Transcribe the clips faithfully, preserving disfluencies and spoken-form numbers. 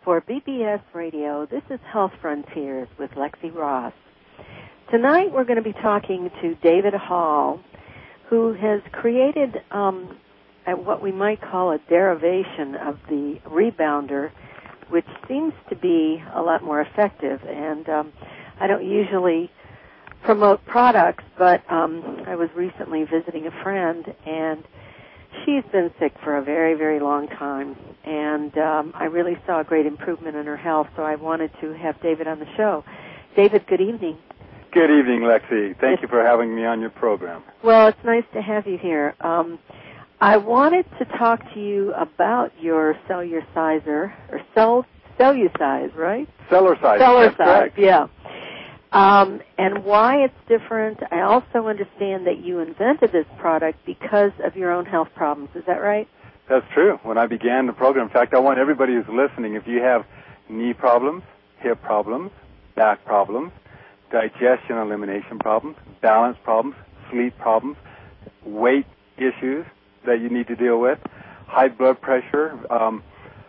for B B S Radio. This is Health Frontiers with Lexi Ross. Tonight we're going to be talking to David Hall, who has created um, a, what we might call a derivation of the rebounder, which seems to be a lot more effective. And um, I don't usually promote products, but um, I was recently visiting a friend, and she's been sick for a very, very long time, and um, I really saw a great improvement in her health, so I wanted to have David on the show. David, good evening. Good evening, Lexi. Thank you for having me on your program. Well, it's nice to have you here. Um, I wanted to talk to you about your Cellusizer, or cell, Cellusize, right? Cellusize. Cellusize, yeah. Um, and why it's different. I also understand that you invented this product because of your own health problems. Is that right? That's true. When I began the program, in fact, I want everybody who's listening, if you have knee problems, hip problems, back problems, digestion elimination problems, balance problems, sleep problems, weight issues that you need to deal with, high blood pressure, um,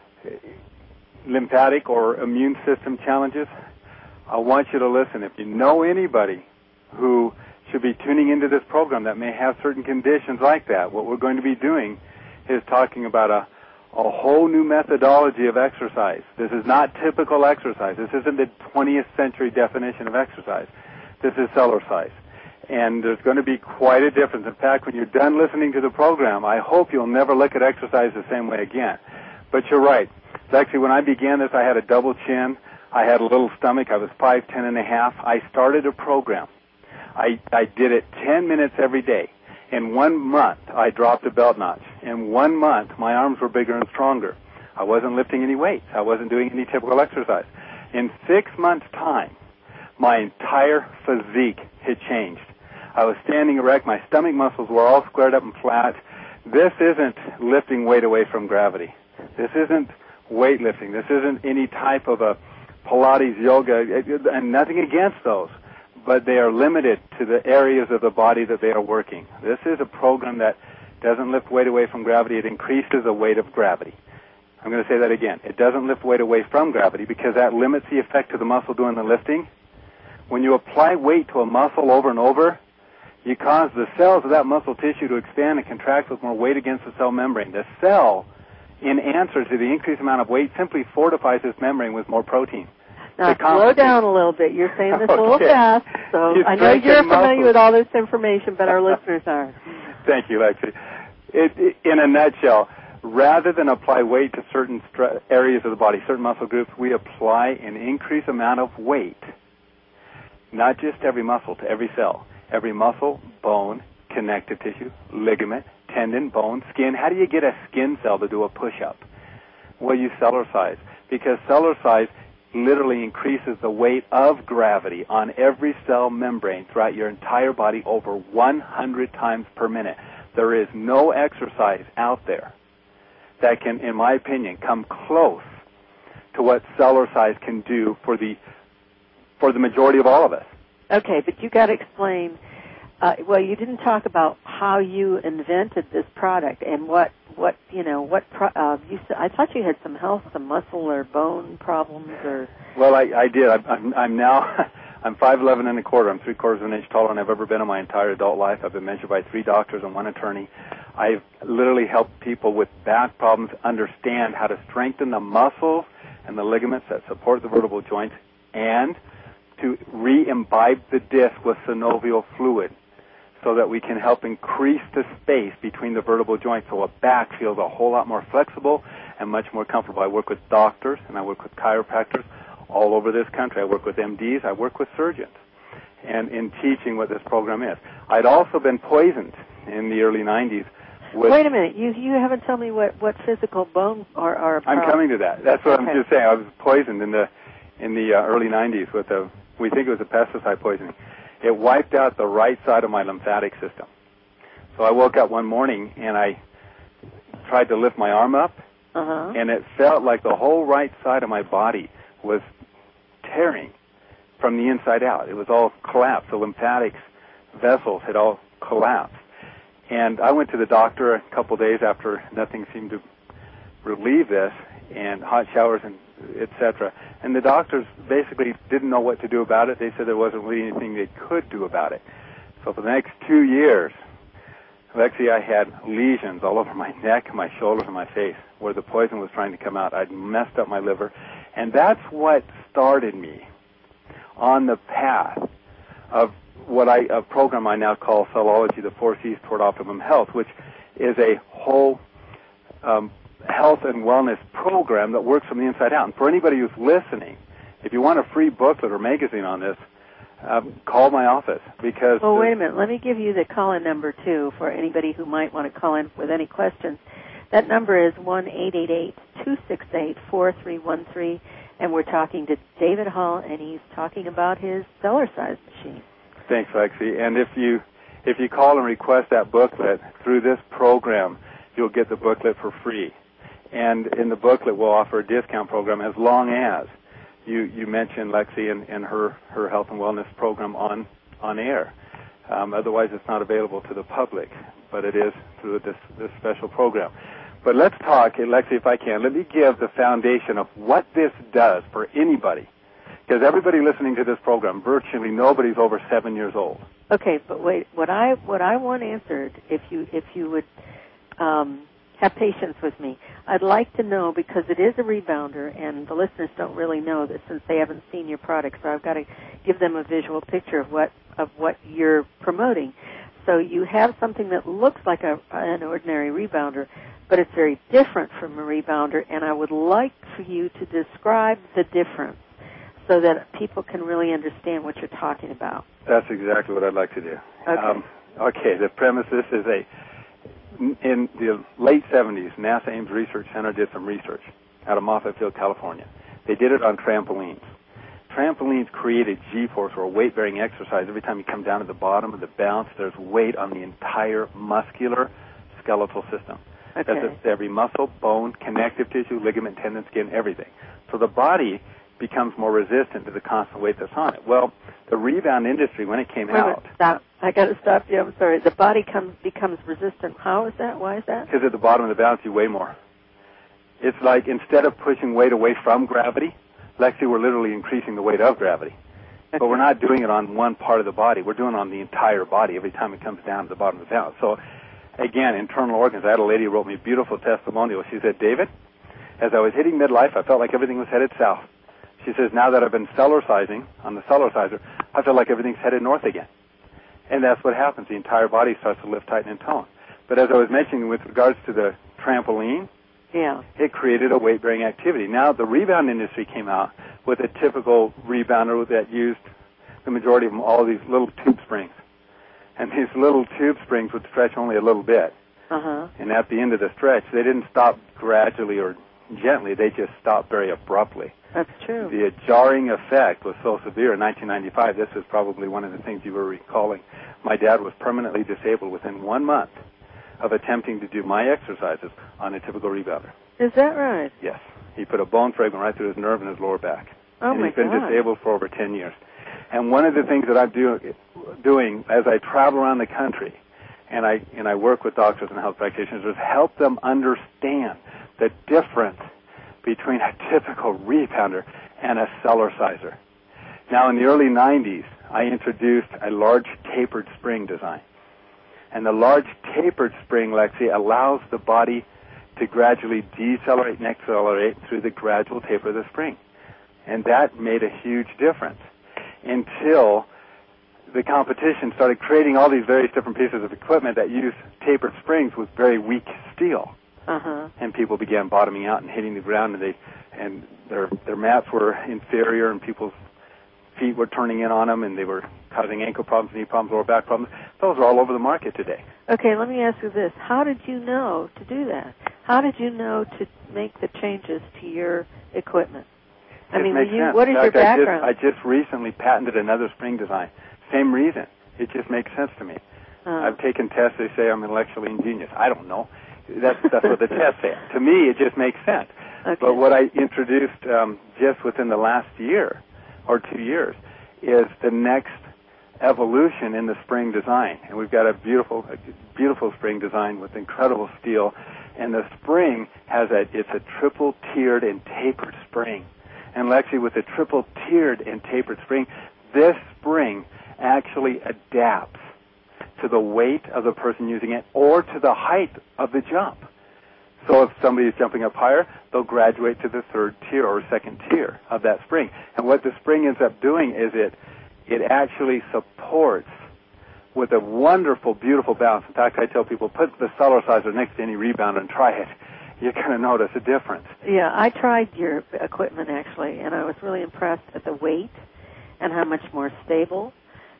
lymphatic or immune system challenges, I want you to listen. If you know anybody who should be tuning into this program that may have certain conditions like that, what we're going to be doing is talking about a, a whole new methodology of exercise. This is not typical exercise. This isn't the twentieth century definition of exercise. This is Cellusize. And there's going to be quite a difference. In fact, when you're done listening to the program, I hope you'll never look at exercise the same way again. But you're right. Actually, when I began this, I had a double chin. I had a little stomach. I was five ten and a half. I started a program. I, I did it ten minutes every day. In one month, I dropped a belt notch. In one month, my arms were bigger and stronger. I wasn't lifting any weights. I wasn't doing any typical exercise. In six months' time, my entire physique had changed. I was standing erect. My stomach muscles were all squared up and flat. This isn't lifting weight away from gravity. This isn't weightlifting. This isn't any type of a Pilates, yoga, and nothing against those, but they are limited to the areas of the body that they are working. This is a program that doesn't lift weight away from gravity. It increases the weight of gravity. I'm going to say that again. It doesn't lift weight away from gravity because that limits the effect of the muscle doing the lifting. When you apply weight to a muscle over and over, you cause the cells of that muscle tissue to expand and contract with more weight against the cell membrane. The cell, in answer to the increased amount of weight, simply fortifies this membrane with more protein. Now, slow down a little bit. You're saying this okay. a little fast, so you I know you're familiar muscles. with all this information, but our listeners aren't. Thank you, Lexi. It, it, in a nutshell, rather than apply weight to certain stre- areas of the body, certain muscle groups, we apply an increased amount of weight, not just every muscle, to every cell. Every muscle, bone, connective tissue, ligament, tendon, bone, skin. How do you get a skin cell to do a push-up? Well, you Cellusize, because Cellusize literally increases the weight of gravity on every cell membrane throughout your entire body over one hundred times per minute. There is no exercise out there that can, in my opinion, come close to what Cellusize can do for the for the majority of all of us. Okay, but you got to explain. Uh, well, you didn't talk about how you invented this product and what, what you know, what pro- uh, you. I thought you had some health, some muscle or bone problems, or. Well, I, I did. I, I'm, I'm now. I'm five eleven and a quarter. I'm three quarters of an inch taller than I've ever been in my entire adult life. I've been measured by three doctors and one attorney. I've literally helped people with back problems understand how to strengthen the muscles and the ligaments that support the vertebral joints, and to re-imbibe the disc with synovial fluid, so that we can help increase the space between the vertebral joints so a back feels a whole lot more flexible and much more comfortable. I work with doctors and I work with chiropractors all over this country. I work with M Ds. I work with surgeons, and in teaching what this program is. I'd also been poisoned in the early nineties. With Wait a minute. You you haven't told me what, what physical bone or, or I'm coming to that. That's what okay. I'm just saying. I was poisoned in the in the uh, early nineties with a, we think it was a pesticide poisoning. It wiped out the right side of my lymphatic system. So I woke up one morning and I tried to lift my arm up, uh-huh. and it felt like the whole right side of my body was tearing from the inside out. It was all collapsed. The lymphatic vessels had all collapsed. And I went to the doctor a couple days after nothing seemed to relieve this, and hot showers and et cetera. And the doctors basically didn't know what to do about it. They said there wasn't really anything they could do about it. So for the next two years, Lexi, I had lesions all over my neck, my shoulders, and my face where the poison was trying to come out. I'd messed up my liver. And that's what started me on the path of what I, a program I now call Cellology, the Four C's Toward Optimum Health, which is a whole um, health and wellness program that works from the inside out. And for anybody who's listening, if you want a free booklet or magazine on this, um, call my office because... Well, wait a minute. Let me give you the call-in number, too, for anybody who might want to call in with any questions. That number is one eight eight eight, two six eight, four three one three, and we're talking to David Hall, and he's talking about his Cellercise machine. Thanks, Lexi. And if you if you call and request that booklet through this program, you'll get the booklet for free. And in the booklet, we'll offer a discount program as long as you, you mention Lexi and, and her, her health and wellness program on, on air. Um, otherwise, it's not available to the public, but it is through this, this special program. But let's talk, Lexi, if I can. Let me give the foundation of what this does for anybody. Because everybody listening to this program, virtually nobody's over seven years old. Okay, but wait. What I what I want answered, if you if you would um, have patience with me, I'd like to know, because it is a rebounder, and the listeners don't really know this since they haven't seen your product. So I've got to give them a visual picture of what of what you're promoting. So you have something that looks like a, an ordinary rebounder, but it's very different from a rebounder, and I would like for you to describe the difference so that people can really understand what you're talking about. That's exactly what I'd like to do. Okay. Um, okay, the premise, this is a, in the late seventies, NASA Ames Research Center did some research out of Moffett Field, California. They did it on trampolines. Trampolines created G-force, or weight-bearing exercise. Every time you come down to the bottom of the bounce, there's weight on the entire muscular skeletal system. Okay. That's every muscle, bone, connective tissue, ligament, tendon, skin, everything. So the body becomes more resistant to the constant weight that's on it. Well, the rebound industry, when it came Wait a minute, out... Stop. I got to stop you. I'm sorry. The body comes becomes resistant. How is that? Why is that? Because at the bottom of the bounce, you weigh more. It's like instead of pushing weight away from gravity, Lexi, we're literally increasing the weight of gravity. Okay. But we're not doing it on one part of the body. We're doing it on the entire body every time it comes down to the bottom of the bounce. So, again, internal organs. I had a lady who wrote me a beautiful testimonial. She said, David, as I was hitting midlife, I felt like everything was headed south. She says, now that I've been Cellercising on the Cellerciser, I feel like everything's headed north again. And that's what happens. The entire body starts to lift, tighten, and tone. But as I was mentioning with regards to the trampoline, yeah, it created a weight-bearing activity. Now the rebound industry came out with a typical rebounder that used, the majority of them, all of these little tube springs. And these little tube springs would stretch only a little bit. Uh-huh. And at the end of the stretch, they didn't stop gradually or gently. They just stopped very abruptly. That's true. The jarring effect was so severe in nineteen ninety-five, this is probably one of the things you were recalling. My dad was permanently disabled within one month of attempting to do my exercises on a typical rebounder. Is that right? Yes. He put a bone fragment right through his nerve in his lower back. Oh, and my he's been God. disabled for over ten years. And one of the things that I'm do, doing as I travel around the country and I, and I work with doctors and health practitioners is help them understand the difference between a typical rebounder and a Cellerciser. Now, in the early nineties, I introduced a large tapered spring design. And the large tapered spring, Lexi, allows the body to gradually decelerate and accelerate through the gradual taper of the spring. And that made a huge difference until the competition started creating all these various different pieces of equipment that use tapered springs with very weak steel. Uh-huh. And people began bottoming out and hitting the ground, and they and their their mats were inferior, and people's feet were turning in on them, and they were causing ankle problems, knee problems, lower back problems. Those are all over the market today. Okay, let me ask you this. How did you know to do that? How did you know to make the changes to your equipment? I It mean, makes you, sense. what is In your fact, background? I just, I just recently patented another spring design. Same reason. It just makes sense to me. uh. I've taken tests. They say I'm intellectually ingenious. I don't know. That's, that's what the test said. To me, it just makes sense. Okay. But what I introduced um, just within the last year or two years is the next evolution in the spring design. And we've got a beautiful, a beautiful spring design with incredible steel. And the spring has a, it's a triple tiered and tapered spring. And Lexi, with a triple tiered and tapered spring, this spring actually adapts to the weight of the person using it or to the height of the jump. So if somebody is jumping up higher, they'll graduate to the third tier or second tier of that spring. And what the spring ends up doing is it it actually supports with a wonderful, beautiful balance. In fact, I tell people, put the Cellerciser next to any rebounder and try it. You're going to notice a difference. Yeah, I tried your equipment, actually, and I was really impressed at the weight and how much more stable,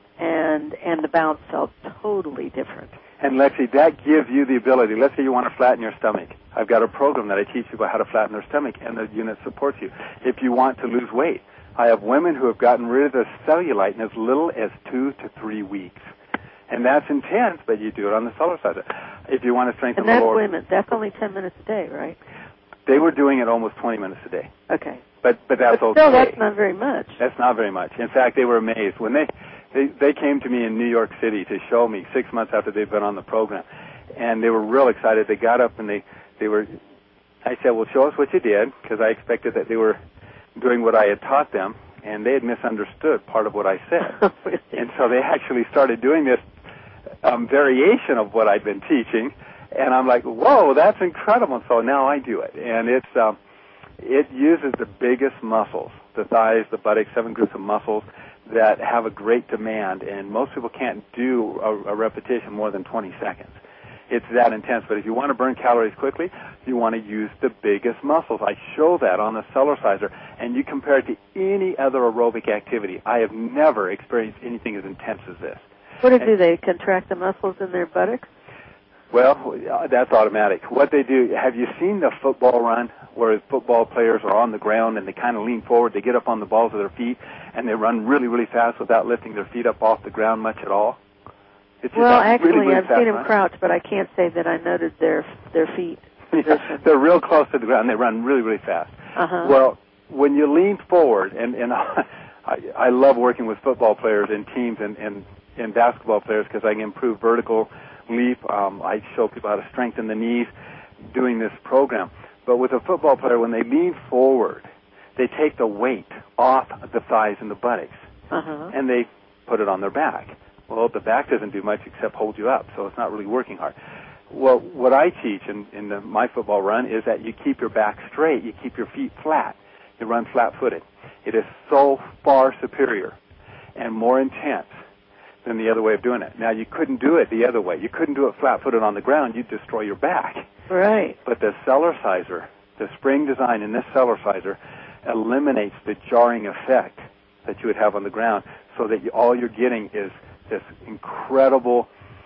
and and the bounce felt totally different. And, Lexi, that gives you the ability. Let's say you want to flatten your stomach. I've got a program that I teach people how to flatten their stomach, and the unit supports you. If you want to lose weight, I have women who have gotten rid of the cellulite in as little as two to three weeks. And that's intense, but you do it on the Cellerciser. If you want to strengthen and that's the lower... women. That's only ten minutes a day, right? They were doing it almost twenty minutes a day. Okay. But but that's but okay. still, that's not very much. That's not very much. In fact, they were amazed. When they, they, they came to me in New York City to show me six months after they'd been on the program, and they were real excited. They got up and they, they were... I said, well, show us what you did, because I expected that they were doing what I had taught them, and they had misunderstood part of what I said. Really? And so they actually started doing this um, variation of what I'd been teaching, and I'm like, whoa, that's incredible. And so now I do it. And it's um, it uses the biggest muscles, the thighs, the buttocks, seven groups of muscles that have a great demand, and most people can't do a, a repetition more than twenty seconds. It's that intense. But if you want to burn calories quickly, you want to use the biggest muscles. I show that on the Cellerciser, and you compare it to any other aerobic activity. I have never experienced anything as intense as this. What do they do? They contract the muscles in their buttocks? Well, that's automatic. What they do, have you seen the football run where football players are on the ground and they kind of lean forward, they get up on the balls of their feet, and they run really, really fast without lifting their feet up off the ground much at all? It's well, actually, really, really I've fast seen them run. crouch, but I can't say that I noted their their feet position. Yeah, they're real close to the ground. They run really, really fast. Uh-huh. Well, when you lean forward, and, and I, I love working with football players and teams and, and, and basketball players because I can improve vertical leap. Um, I show people how to strengthen the knees doing this program. But with a football player, when they lean forward, they take the weight off the thighs and the buttocks, uh-huh. and they put it on their back. Well, the back doesn't do much except hold you up, so it's not really working hard. Well, what I teach in, in the, my football run is that you keep your back straight, you keep your feet flat, you run flat-footed. It is so far superior and more intense than the other way of doing it. Now, you couldn't do it the other way. You couldn't do it flat-footed on the ground. You'd destroy your back. Right. But the Cellerciser, the spring design in this Cellerciser, eliminates the jarring effect that you would have on the ground so that you, all you're getting is this incredible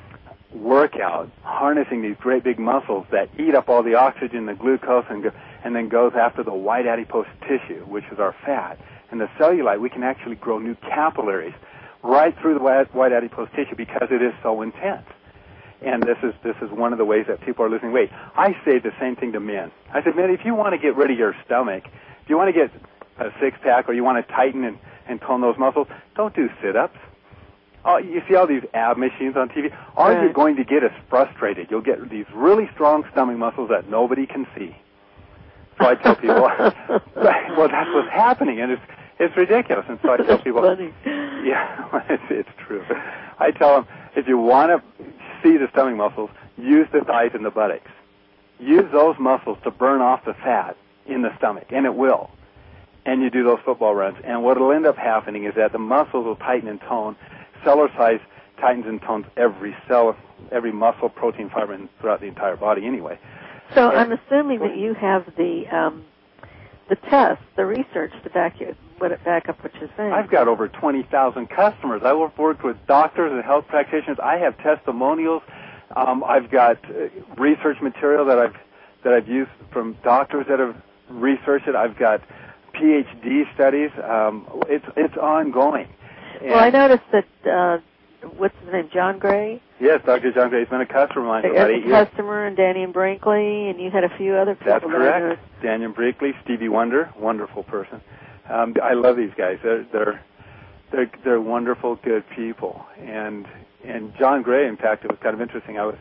workout, harnessing these great big muscles that eat up all the oxygen, the glucose, and, go, and then goes after the white adipose tissue, which is our fat. And the cellulite, we can actually grow new capillaries right through the white, white adipose tissue because it is so intense. And this is this is one of the ways that people are losing weight. I say the same thing to men. I said, men, if you want to get rid of your stomach, if you want to get a six-pack or you want to tighten and, and tone those muscles, don't do sit-ups. Oh, you see all these ab machines on T V? All right. you're going to get is frustrated. You'll get these really strong stomach muscles that nobody can see. So I tell people, well, that's what's happening, and it's it's ridiculous. And so I tell that's people, funny. yeah, it's, it's true. I tell them, if you want to see the stomach muscles, use the thighs and the buttocks. Use those muscles to burn off the fat in the stomach, and it will. And you do those football runs. And what will end up happening is that the muscles will tighten and tone. Cellerciser tightens and tones every cell, every muscle, protein, fiber, and throughout the entire body anyway. So and I'm assuming that you have the um, the test, the research to back you, back up what you're saying. I've got over twenty thousand customers. I've worked with doctors and health practitioners. I have testimonials. Um, I've got uh, research material that I've that I've used from doctors that have researched it. I've got P H D studies. Um, it's it's ongoing. And well, I noticed that, uh, what's his name, John Gray? Yes, Doctor John Gray has been a customer of mine for about eight a years. customer, and Danny and Brinkley, and you had a few other people. That's correct. Danny and Brinkley, Stevie Wonder, wonderful person. Um, I love these guys. They're, they're they're they're wonderful, good people. And and John Gray, in fact, it was kind of interesting. I was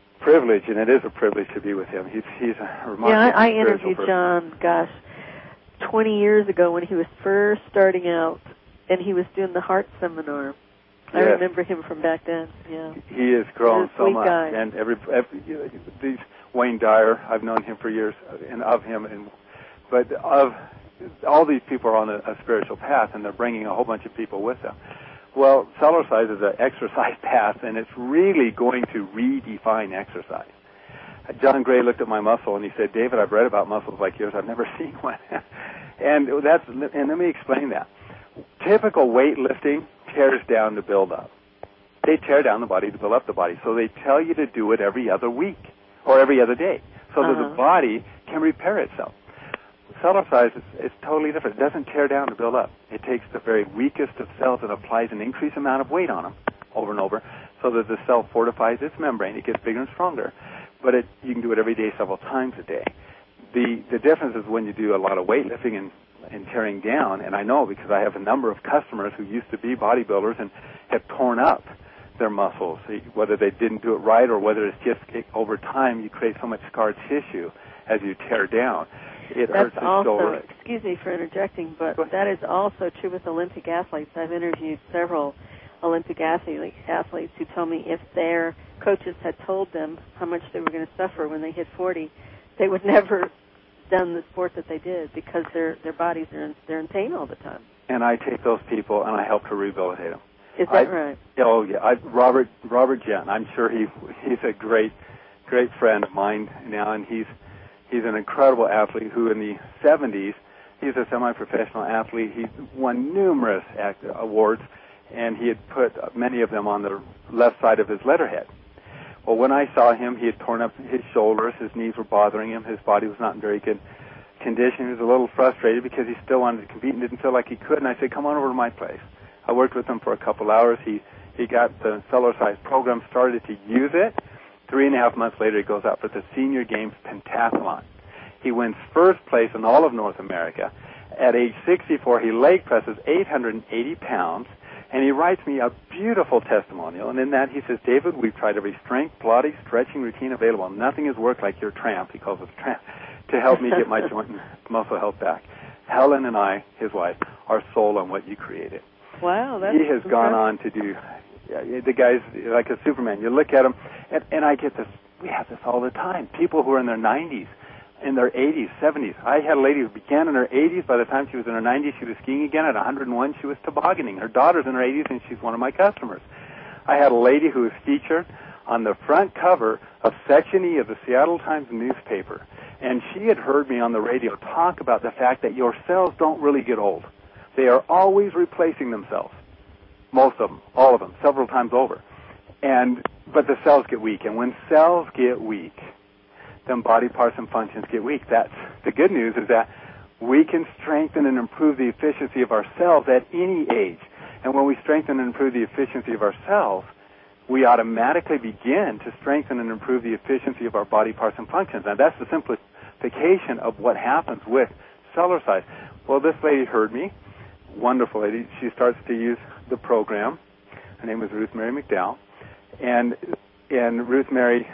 privileged, and it is a privilege to be with him. He's he's a remarkable Yeah, I, I spiritual interviewed person. John, gosh, twenty years ago when he was first starting out, and he was doing the heart seminar. I yes. remember him from back then. Yeah, he has grown so much, guy. and every, every you know, these Wayne Dyer, I've known him for years, and of him, and but of all these people are on a, a spiritual path, and they're bringing a whole bunch of people with them. Well, Cellercise is an exercise path, and it's really going to redefine exercise. John Gray looked at my muscle, and he said, David, I've read about muscles like yours. I've never seen one. and that's and let me explain that. Typical weightlifting tears down to build up. They tear down the body to build up the body. So they tell you to do it every other week or every other day so uh-huh. that the body can repair itself. Cellercise is, is totally different. It doesn't tear down to build up. It takes the very weakest of cells and applies an increased amount of weight on them over and over so that the cell fortifies its membrane. It gets bigger and stronger. But it, you can do it every day, several times a day. The the difference is when you do a lot of weightlifting and, and tearing down, and I know because I have a number of customers who used to be bodybuilders and have torn up their muscles, whether they didn't do it right or whether it's just it, over time you create so much scar tissue as you tear down. It That's hurts the also, shoulder. excuse me for interjecting, but that is also true with Olympic athletes. I've interviewed several Olympic athlete, athletes who told me if their coaches had told them how much they were going to suffer when they hit forty, they would never done the sport that they did because their their bodies are in, they're in pain all the time. And I take those people and I help to rehabilitate them. Is that I, right? Oh yeah, I, Robert Robert Gent. I'm sure he he's a great great friend of mine now, and he's he's an incredible athlete who in the seventies he's a semi-professional athlete. He won numerous act, awards. And he had put many of them on the left side of his letterhead. Well, when I saw him, he had torn up his shoulders, his knees were bothering him, his body was not in very good condition. He was a little frustrated because he still wanted to compete and didn't feel like he could. And I said, come on over to my place. I worked with him for a couple hours. He he got the Cellercise program, started to use it. Three and a half months later, he goes out for the Senior Games Pentathlon. He wins first place in all of North America. At age sixty-four, he leg presses eight hundred eighty pounds. And he writes me a beautiful testimonial, and in that he says, David, we've tried every strength, Pilates, stretching routine available. Nothing has worked like your tramp, he calls it tramp, to help me get my joint and muscle health back. Helen and I, his wife, are sold on what you created. Wow, that's He has impressive. gone on to do, the guy's like a Superman. You look at him, and, and I get this, we have this all the time. People who are in their nineties, in their eighties, seventies. I had a lady who began in her eighties. By the time she was in her nineties, she was skiing again. At one hundred one, she was tobogganing. Her daughter's in her eighties, and she's one of my customers. I had a lady who was featured on the front cover of Section E of the Seattle Times newspaper, and she had heard me on the radio talk about the fact that your cells don't really get old. They are always replacing themselves. Most of them, all of them, several times over. And but the cells get weak, and when cells get weak, then body parts and functions get weak. That's the good news, is that we can strengthen and improve the efficiency of our cells at any age. And when we strengthen and improve the efficiency of our cells, we automatically begin to strengthen and improve the efficiency of our body parts and functions. Now, that's the simplification of what happens with Cellercise. Well, this lady heard me. Wonderful lady. She starts to use the program. Her name was Ruth Mary McDowell. And, and Ruth Mary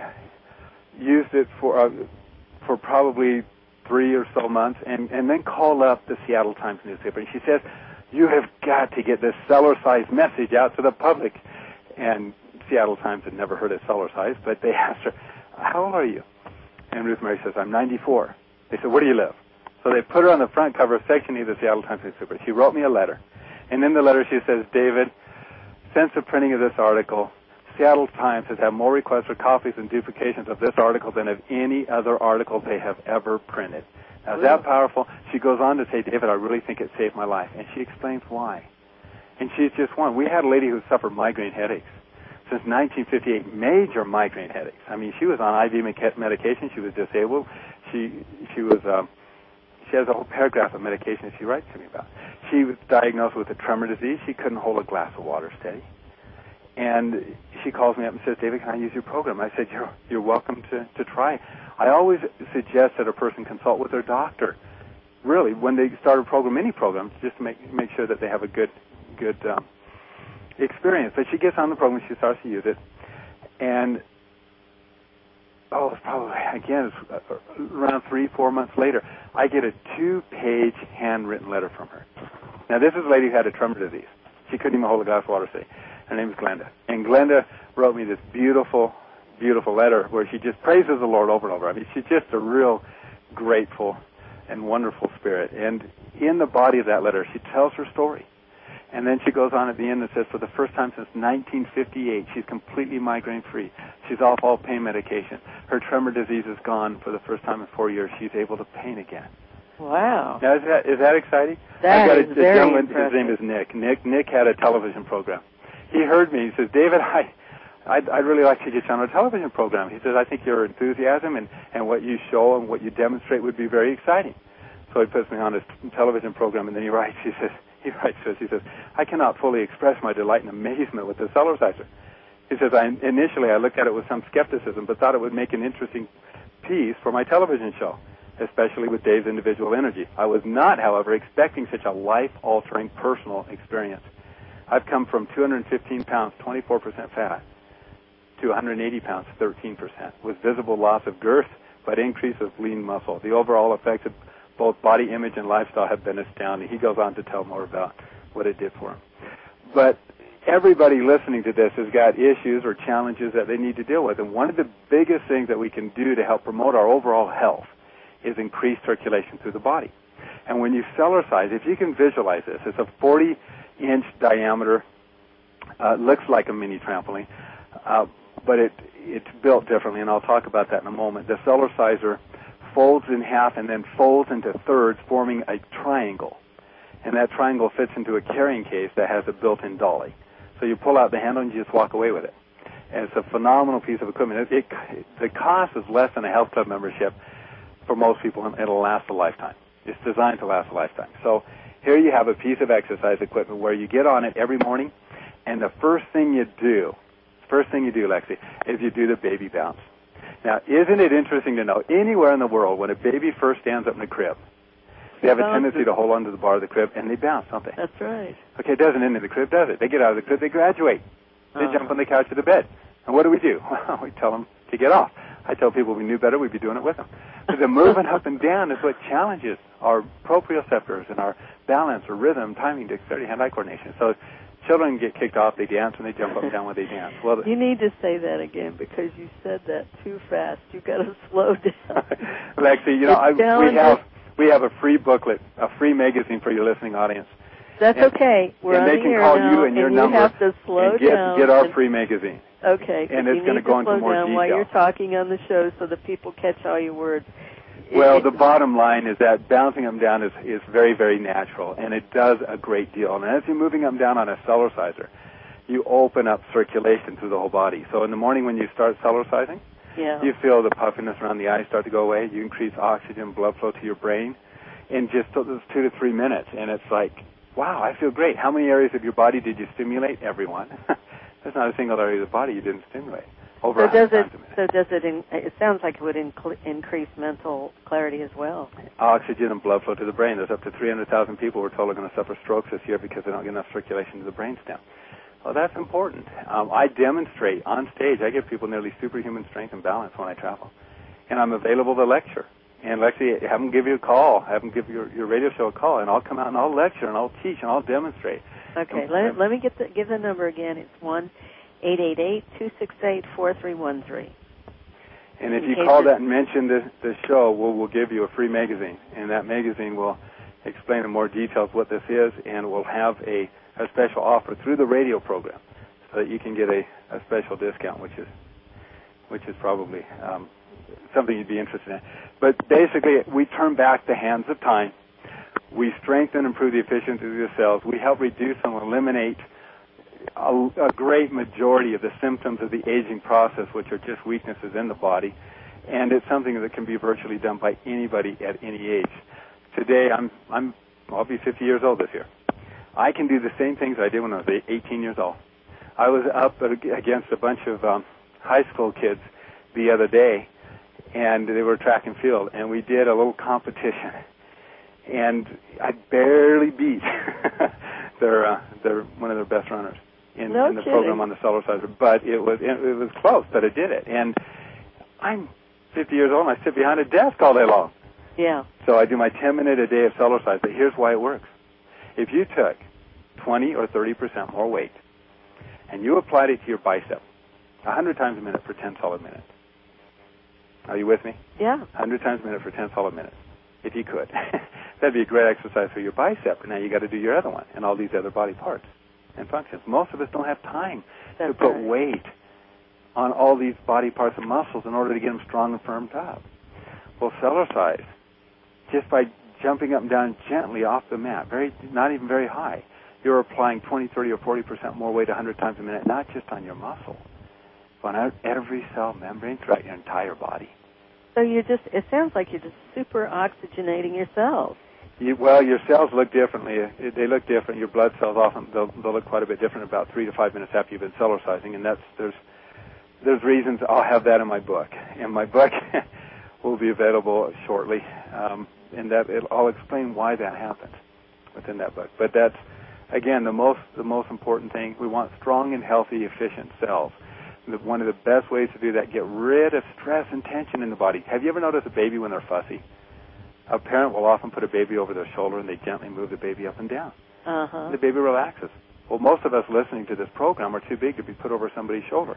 used it for uh, for probably three or so months, and, and then called up the Seattle Times newspaper. And she says, you have got to get this Cellercise message out to the public. And Seattle Times had never heard of Cellercise, but they asked her, how old are you? And Ruth Mary says, I'm ninety-four. They said, where do you live? So they put her on the front cover of Section E of the Seattle Times newspaper. She wrote me a letter. And in the letter she says, David, since the printing of this article, Seattle Times has had more requests for copies and duplications of this article than of any other article they have ever printed. Now, is that powerful? She goes on to say, David, I really think it saved my life. And she explains why. And she's just one. We had a lady who suffered migraine headaches since nineteen fifty-eight, major migraine headaches. I mean, she was on I V medication. She was disabled. She she was um, she has a whole paragraph of medication she writes to me about. She was diagnosed with a tremor disease. She couldn't hold a glass of water steady. And she calls me up and says, David, can I use your program? I said, you're, you're welcome to, to try. I always suggest that a person consult with their doctor, really, when they start a program, any program, just to make, make sure that they have a good good um, experience. But she gets on the program, she starts to use it, and oh, it's probably, again, it's around three, four months later, I get a two-page handwritten letter from her. Now, this is a lady who had a tremor disease. She couldn't even hold a glass of water, say. Her name is Glenda. And Glenda wrote me this beautiful, beautiful letter where she just praises the Lord over and over. I mean, she's just a real grateful and wonderful spirit. And in the body of that letter, she tells her story. And then she goes on at the end and says, for the first time since nineteen fifty-eight, she's completely migraine-free. She's off all pain medication. Her tremor disease is gone for the first time in four years. She's able to paint again. Wow. Now, is that, is that exciting? That I've got is a, a very gentleman, impressive. his name is Nick. Nick Nick had a television program. He heard me. He says, David, I, I'd, I'd really like to get you on a television program. He says, I think your enthusiasm and, and what you show and what you demonstrate would be very exciting. So he puts me on his television program, and then he writes, he says, he writes this, he says, I cannot fully express my delight and amazement with the Cellerciser. He says, I, initially I looked at it with some skepticism, but thought it would make an interesting piece for my television show, especially with Dave's individual energy. I was not, however, expecting such a life-altering personal experience. I've come from two hundred fifteen pounds, twenty-four percent fat, to one hundred eighty pounds, thirteen percent, with visible loss of girth, but increase of lean muscle. The overall effects of both body image and lifestyle have been astounding. He goes on to tell more about what it did for him. But everybody listening to this has got issues or challenges that they need to deal with. And one of the biggest things that we can do to help promote our overall health is increase circulation through the body. And when you Cellercise, if you can visualize this, it's a forty-inch diameter, uh, looks like a mini trampoline, uh, but it it's built differently, and I'll talk about that in a moment. The Cellerciser folds in half and then folds into thirds, forming a triangle. And that triangle fits into a carrying case that has a built-in dolly. So you pull out the handle and you just walk away with it. And it's a phenomenal piece of equipment. It, it, the cost is less than a health club membership for most people, and it'll last a lifetime. It's designed to last a lifetime. So here you have a piece of exercise equipment where you get on it every morning, and the first thing you do, first thing you do, Lexi, is you do the baby bounce. Now, isn't it interesting to know, anywhere in the world, when a baby first stands up in the crib, they have a tendency to hold onto the bar of the crib, and they bounce, don't they? That's right. Okay, it doesn't end in the crib, does it? They get out of the crib, they graduate. They uh. jump on the couch of the bed. And what do we do? Well, we tell them to get off. I tell people we knew better, we'd be doing it with them. But the movement up and down is what challenges our proprioceptors and our balance or rhythm, timing, dexterity, hand-eye coordination. So children get kicked off, they dance, and they jump up and down when they dance. Well, you need to say that again because you said that too fast. You've got to slow down. Lexi, you know, I, we have we have a free booklet, a free magazine for your listening audience. That's and, okay. We're and on they the can air call now, you and your and number you have to slow and get, down get our and, free magazine. Okay, and you it's going to to go into slow more down detail while you're talking on the show so that people catch all your words. Well, it, the bottom line is that bouncing them down is, is very, very natural, and it does a great deal. And as you're moving them down on a Cellerciser, you open up circulation through the whole body. So in the morning when you start Cellercising, yeah. you feel the puffiness around the eyes start to go away. You increase oxygen, blood flow to your brain in just those two to three minutes. And it's like, wow, I feel great. How many areas of your body did you stimulate? Everyone. There's not a single area of the body you didn't stimulate. Over so does it? times a minute. So does it? In, it sounds like it would inc- increase mental clarity as well. Oxygen and blood flow to the brain. There's up to three hundred thousand people we're told are going to suffer strokes this year because they don't get enough circulation to the brainstem. Well, that's important. Um, I demonstrate on stage. I give people nearly superhuman strength and balance when I travel, and I'm available to lecture. And Lexi, have them give you a call. Have them give your, your radio show a call, and I'll come out and I'll lecture and I'll teach and I'll demonstrate. Okay, let, let me get the, give the number again. It's one eight eight eight two six eight four three one three. And if you call that and mention the, the show, we'll, we'll give you a free magazine, and that magazine will explain in more details what this is, and we'll have a, a special offer through the radio program so that you can get a, a special discount, which is which is probably um, something you'd be interested in. But basically, we turn back the hands of time. We strengthen and improve the efficiency of the cells. We help reduce and eliminate a, a great majority of the symptoms of the aging process, which are just weaknesses in the body. And it's something that can be virtually done by anybody at any age. Today, I'm, I'm, I'll be fifty years old this year. I can do the same things I did when I was eighteen years old. I was up against a bunch of um, high school kids the other day, and they were track and field, and we did a little competition. And I barely beat their, uh, their one of their best runners in, no in the kidding. program on the Cellerciser. But it was it, it was close, but I did it. And I'm fifty years old and I sit behind a desk all day long. Yeah. So I do my ten minute a day of Cellercise, but here's why it works. If you took twenty or thirty percent more weight and you applied it to your bicep one hundred times a minute for ten solid minutes. Are you with me? Yeah. one hundred times a minute for ten solid minutes, if you could. That'd be a great exercise for your bicep. Now you got to do your other one and all these other body parts and functions. Most of us don't have time That's to put right. weight on all these body parts and muscles in order to get them strong and firmed up. Well, Cellercise, just by jumping up and down gently off the mat, very, not even very high, you're applying twenty, thirty, or forty percent more weight one hundred times a minute, not just on your muscle, but on every cell membrane throughout your entire body. So you're just, it sounds like you're just super oxygenating your cells. You, well, your cells look differently. They look different. Your blood cells often, they'll, they'll look quite a bit different about three to five minutes after you've been Cellercising, and that's, there's, there's reasons. I'll have that in my book. And my book will be available shortly, um, and that it, I'll explain why that happens within that book. But that's, again, the most, the most important thing. We want strong and healthy, efficient cells. One of the best ways to do that, get rid of stress and tension in the body. Have you ever noticed a baby when they're fussy? A parent will often put a baby over their shoulder and they gently move the baby up and down. Uh-huh. The baby relaxes. Well, most of us listening to this program are too big to be put over somebody's shoulder.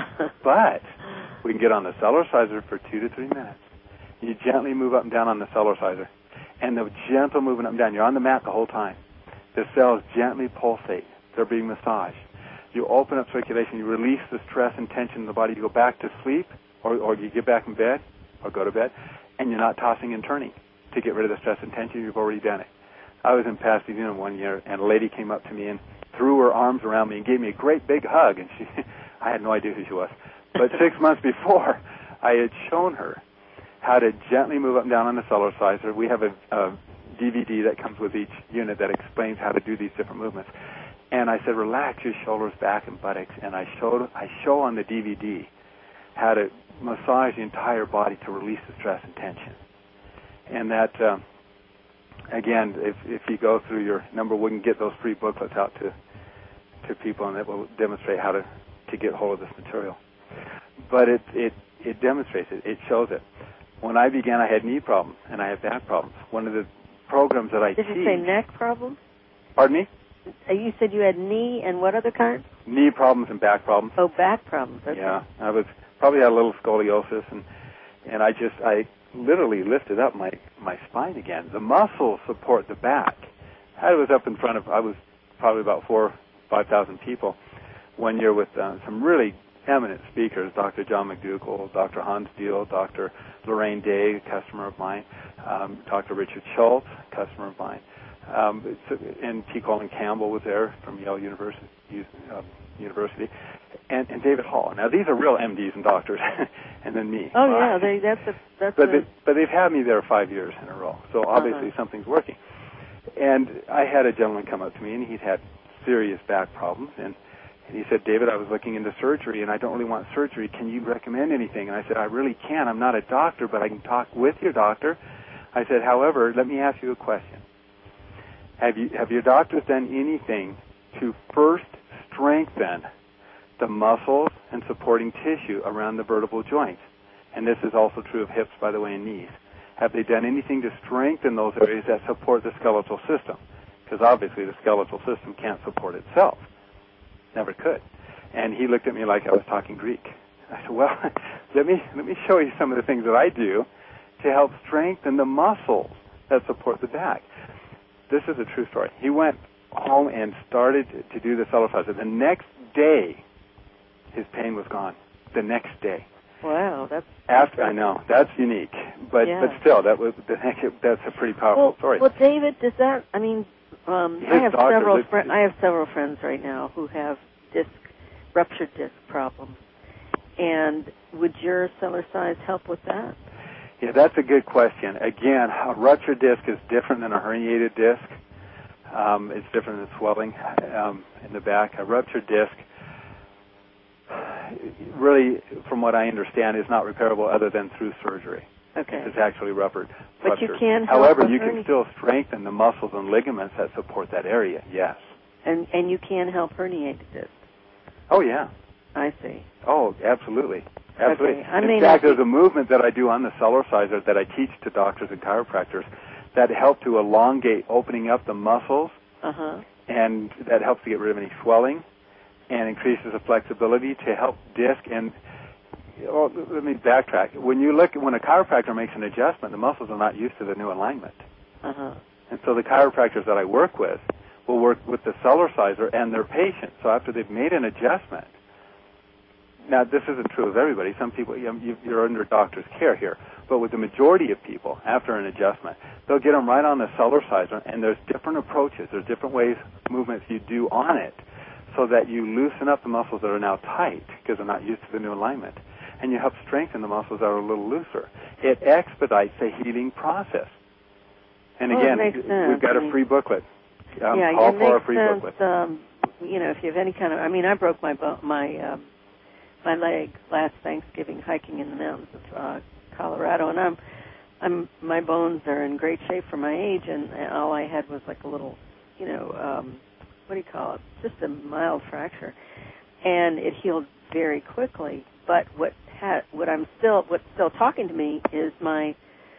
But we can get on the Cellerciser for two to three minutes. You gently move up and down on the Cellerciser. And the gentle movement up and down, you're on the mat the whole time. The cells gently pulsate. They're being massaged. You open up circulation, you release the stress and tension in the body, you go back to sleep, or, or you get back in bed, or go to bed, and you're not tossing and turning to get rid of the stress and tension. You've already done it. I was in Pasadena one year, and a lady came up to me and threw her arms around me and gave me a great big hug, and she, I had no idea who she was. But six months before, I had shown her how to gently move up and down on the Cellerciser. We have a, a D V D that comes with each unit that explains how to do these different movements. And I said, relax your shoulders, back, and buttocks. And I showed, I show on the D V D how to massage the entire body to release the stress and tension. And that, um, again, if, if you go through your number, we can get those free booklets out to to people, and it will demonstrate how to, to get hold of this material. But it, it, it demonstrates it. It shows it. When I began, I had knee problems, and I have back problems. One of the programs that I Did teach... you say neck problems? Pardon me? You said you had knee and what other kind? Knee problems and back problems. Oh, back problems. Okay. Yeah, I was probably had a little scoliosis, and and I just I literally lifted up my my spine again. The muscles support the back. I was up in front of I was probably about four five thousand people one year with uh, some really eminent speakers, Doctor John McDougall, Doctor Hans Deal, Doctor Lorraine Day, a customer of mine, um, Doctor Richard Schultz, customer of mine. Um, and T. Colin Campbell was there from Yale University, uh, University, and, and David Hall. Now these are real M Ds and doctors, and then me. Oh yeah, they, that's a, that's. But a... they, but they've had me there five years in a row, so obviously uh-huh. something's working. And I had a gentleman come up to me, and he'd had serious back problems, and, and he said, David, I was looking into surgery, and I don't really want surgery. Can you recommend anything? And I said, I really can. I'm not a doctor, but I can talk with your doctor. I said, however, let me ask you a question. Have you have your doctors done anything to first strengthen the muscles and supporting tissue around the vertebral joints? And this is also true of hips, by the way, and knees. Have they done anything to strengthen those areas that support the skeletal system? Because obviously the skeletal system can't support itself. Never could. And he looked at me like I was talking Greek. I said, well, let me let me show you some of the things that I do to help strengthen the muscles that support the back. This is a true story. He went home and started to do the Cellerciser. The next day, his pain was gone. The next day. Wow, that's after I know that's unique, but yeah. but still, that was that's a pretty powerful well, story. Well, David, does that? I mean, um, His I have doctor, several. the, Fr- I have several friends right now who have disc ruptured disc problems, and would your Cellercise help with that? Yeah, that's a good question. Again, a ruptured disc is different than a herniated disc. Um, it's different than swelling um, in the back. A ruptured disc, really, from what I understand, is not repairable other than through surgery. Okay. It's actually ruptured. But you can. However, you can still strengthen the muscles and ligaments that support that area. Yes. And and you can help herniated discs. Oh yeah. I see. Oh, absolutely. Absolutely. Okay. I In mean, fact, there's a movement that I do on the Cellerciser that I teach to doctors and chiropractors that help to elongate opening up the muscles, uh-huh. and that helps to get rid of any swelling and increases the flexibility to help disc. And well, let me backtrack. When you look, when a chiropractor makes an adjustment, the muscles are not used to the new alignment. Uh-huh. And so the chiropractors that I work with will work with the Cellerciser and their patients. So after they've made an adjustment, now this isn't true of everybody. Some people, you're under doctor's care here. But with the majority of people, after an adjustment, they'll get them right on the Cellerciser, and there's different approaches. There's different ways, movements you do on it so that you loosen up the muscles that are now tight because they're not used to the new alignment, and you help strengthen the muscles that are a little looser. It expedites the healing process. And well, again, it makes sense. we've got I mean, a free booklet. Um, yeah, call it for makes a free sense. booklet. Um, you know, if you have any kind of, I mean, I broke my bo- my um, my leg last Thanksgiving hiking in the mountains of uh, Colorado, and I'm I'm my bones are in great shape for my age, and all I had was like a little, you know, um, what do you call it? Just a mild fracture, and it healed very quickly. But what ha- what I'm still what's still talking to me is my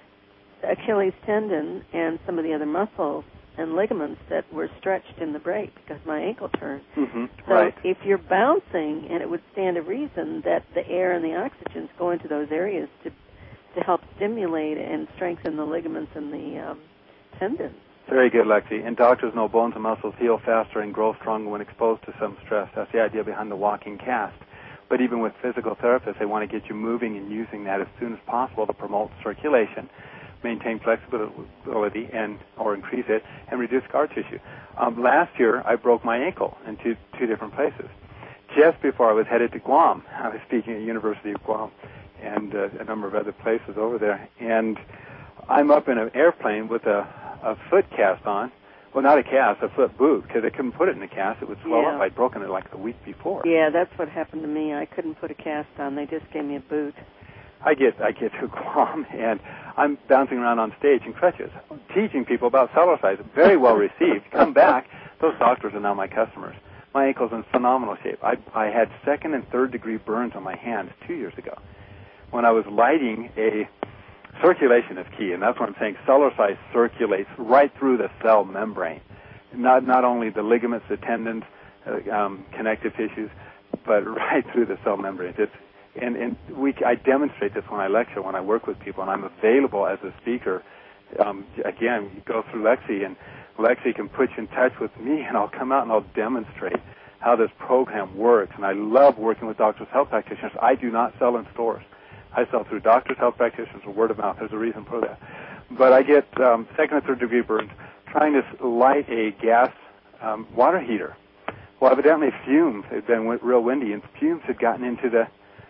Achilles tendon and some of the other muscles and ligaments that were stretched in the break because my ankle turned. Mm-hmm. So right. if you're bouncing, and it would stand to reason that the air and the oxygens go into those areas to to help stimulate and strengthen the ligaments and the um, tendons. Very good, Lexi. And doctors know bones and muscles heal faster and grow stronger when exposed to some stress. That's the idea behind the walking cast. But even with physical therapists, they want to get you moving and using that as soon as possible to promote circulation, maintain flexibility, and or increase it, and reduce scar tissue. Um, last year, I broke my ankle in two, two different places. Just before I was headed to Guam, I was speaking at the University of Guam and uh, a number of other places over there, and I'm up in an airplane with a, a foot cast on. Well, not a cast, a foot boot, because I couldn't put it in the cast. It would swell yeah. up. I'd broken it like the week before. Yeah, that's what happened to me. I couldn't put a cast on. They just gave me a boot. I get I get to Guam, and I'm bouncing around on stage in crutches, teaching people about Cellerciser. Very well received. Come back. Those doctors are now my customers. My ankle's in phenomenal shape. I, I had second and third degree burns on my hands two years ago when I was lighting a circulation is key, and that's what I'm saying. Cellerciser circulates right through the cell membrane, not not only the ligaments, the tendons, uh, um, connective tissues, but right through the cell membrane. It's And, and we, I demonstrate this when I lecture, when I work with people, and I'm available as a speaker. Um, again, you go through Lexi, and Lexi can put you in touch with me, and I'll come out and I'll demonstrate how this program works. And I love working with doctors, health practitioners. I do not sell in stores. I sell through doctors, health practitioners, or word of mouth. There's a reason for that. But I get um, second and third degree burns trying to light a gas um, water heater. Well, evidently fumes had been real windy, and fumes had gotten into the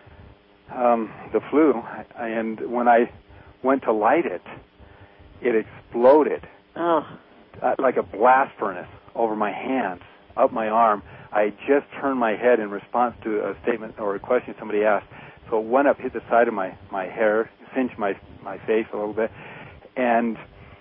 Um, the flue, and when I went to light it, it exploded oh. uh, like a blast furnace over my hands, up my arm. I just turned my head in response to a statement or a question somebody asked, so it went up, hit the side of my, my hair, cinched my, my face a little bit, and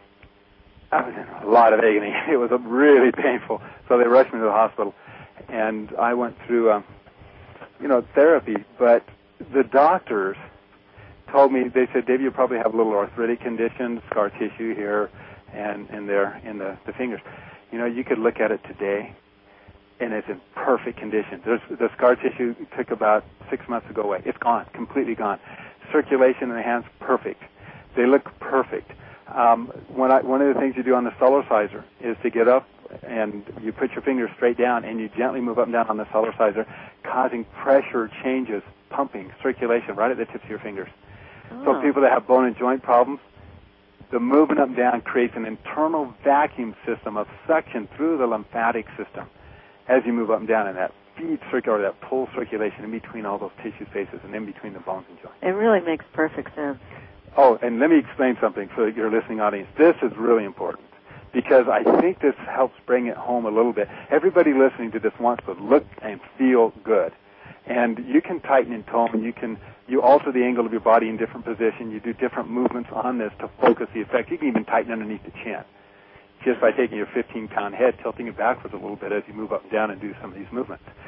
I was in a lot of agony. It was really painful, so they rushed me to the hospital, and I went through, um, you know, therapy, but the doctors told me, they said, Dave, you probably have a little arthritic condition, scar tissue here and, and there in the, the fingers. You know, you could look at it today, and it's in perfect condition. There's, the scar tissue took about six months to go away. It's gone, completely gone. Circulation in the hands, perfect. They look perfect. Um, when I, one of the things you do on the Cellerciser is to get up and you put your fingers straight down and you gently move up and down on the Cellerciser, causing pressure changes, pumping circulation right at the tips of your fingers. Oh. So people that have bone and joint problems, the movement up and down creates an internal vacuum system of suction through the lymphatic system as you move up and down, and that feeds circulation, that pulls circulation in between all those tissue spaces and in between the bones and joints. It really makes perfect sense. Oh, and let me explain something for your listening audience. This is really important because I think this helps bring it home a little bit. Everybody listening to this wants to look and feel good. And you can tighten and tone, and you can you alter the angle of your body in different positions. You do different movements on this to focus the effect. You can even tighten underneath the chin just by taking your fifteen-pound head, tilting it backwards a little bit as you move up and down and do some of these movements.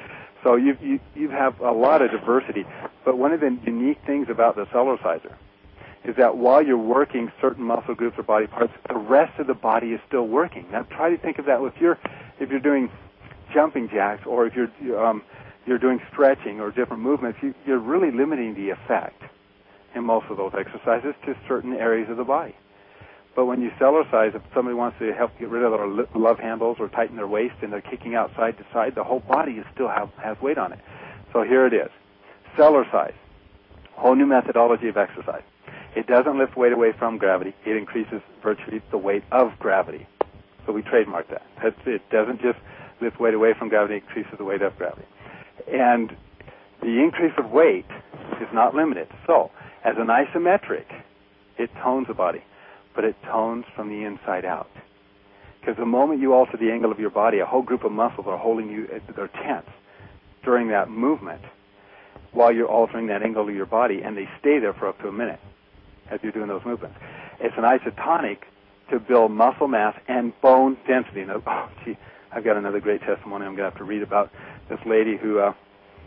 So you you you have a lot of diversity. But one of the unique things about the Cellerciser is that while you're working certain muscle groups or body parts, the rest of the body is still working. Now try to think of that if you're if you're doing jumping jacks or if you're um, you're doing stretching or different movements, you, you're really limiting the effect in most of those exercises to certain areas of the body. But when you Cellercise, if somebody wants to help get rid of their love handles or tighten their waist and they're kicking out side to side, the whole body is still have, has weight on it. So here it is. Cellercise, whole new methodology of exercise. It doesn't lift weight away from gravity. It increases virtually the weight of gravity. So we trademark that. That's, it doesn't just lift weight away from gravity, it increases the weight of gravity. And the increase of weight is not limited. So as an isometric, it tones the body, but it tones from the inside out. Because the moment you alter the angle of your body, a whole group of muscles are holding you, they're tense during that movement while you're altering that angle of your body, and they stay there for up to a minute as you're doing those movements. It's an isotonic to build muscle mass and bone density. Now, oh, gee, I've got another great testimony I'm going to have to read about this lady who, uh,